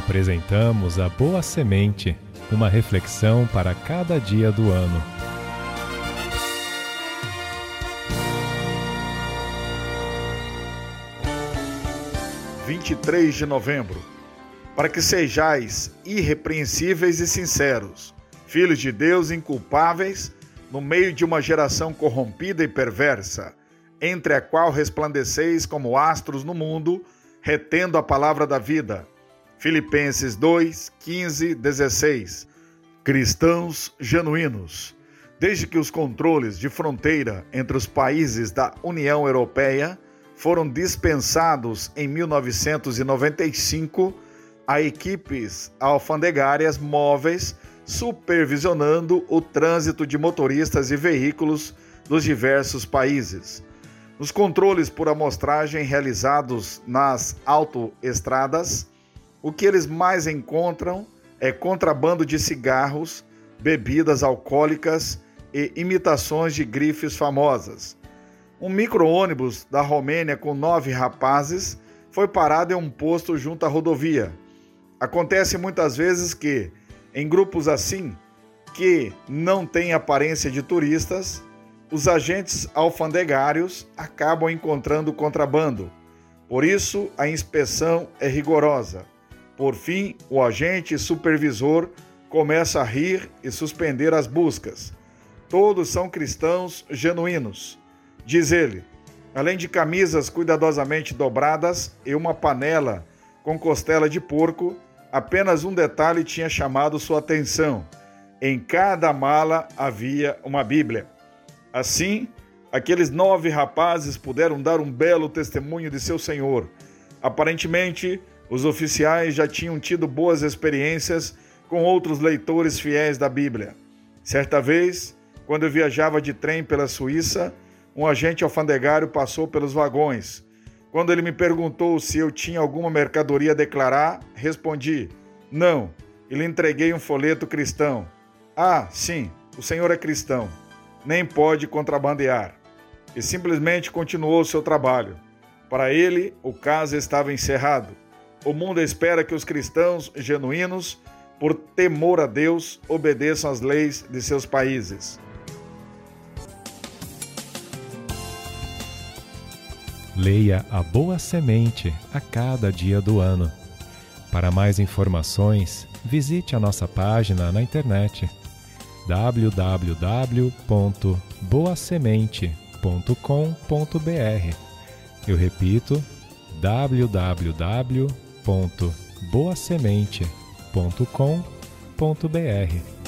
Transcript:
Apresentamos a Boa Semente, uma reflexão para cada dia do ano. Dia 23 de novembro. Para que sejais irrepreensíveis e sinceros, filhos de Deus inculpáveis, no meio de uma geração corrompida e perversa, entre a qual resplandeceis como astros no mundo, retendo a palavra da vida. Filipenses 2, 15, 16. Cristãos genuínos. Desde que os controles de fronteira entre os países da União Europeia foram dispensados em 1995, há equipes alfandegárias móveis supervisionando o trânsito de motoristas e veículos dos diversos países. Nos controles por amostragem realizados nas autoestradas, o que eles mais encontram é contrabando de cigarros, bebidas alcoólicas e imitações de grifes famosas. Um micro-ônibus da Romênia com 9 rapazes foi parado em um posto junto à rodovia. Acontece muitas vezes que, em grupos assim, que não têm aparência de turistas, os agentes alfandegários acabam encontrando contrabando. Por isso, a inspeção é rigorosa. Por fim, o agente supervisor começa a rir e suspender as buscas. Todos são cristãos genuínos, diz ele. Além de camisas cuidadosamente dobradas e uma panela com costela de porco, apenas um detalhe tinha chamado sua atenção. Em cada mala havia uma Bíblia. Assim, aqueles 9 rapazes puderam dar um belo testemunho de seu Senhor. Aparentemente, os oficiais já tinham tido boas experiências com outros leitores fiéis da Bíblia. Certa vez, quando eu viajava de trem pela Suíça, um agente alfandegário passou pelos vagões. Quando ele me perguntou se eu tinha alguma mercadoria a declarar, respondi: não, e lhe entreguei um folheto cristão. Ah, sim, o senhor é cristão, nem pode contrabandear. E simplesmente continuou seu trabalho. Para ele, o caso estava encerrado. O mundo espera que os cristãos genuínos, por temor a Deus, obedeçam às leis de seus países. Leia a Boa Semente a cada dia do ano. Para mais informações, visite a nossa página na internet www.boasemente.com.br. Eu repito, www.boasemente.com.br.